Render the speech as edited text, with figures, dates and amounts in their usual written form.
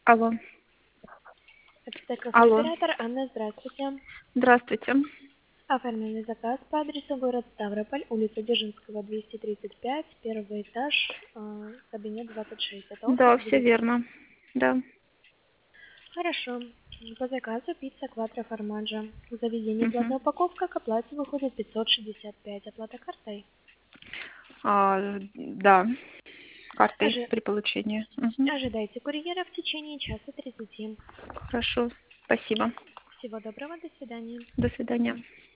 Алло. Это Алло. кафе-оператор Анна, здравствуйте. Здравствуйте. Оформленный заказ по адресу город Ставрополь, улица Дзержинского, 235, первый этаж, кабинет 26. Это Да, офис все будет? верно. Да. Хорошо. По заказу пицца кватро формаджо. В заведении Мгм. платная упаковка, к оплате выходит 565. Оплата картой. Да. Картой Ожи- при получении. Мгм. Ожидайте курьера в течение часа 30. Хорошо. Спасибо. Всего доброго, до свидания. До свидания.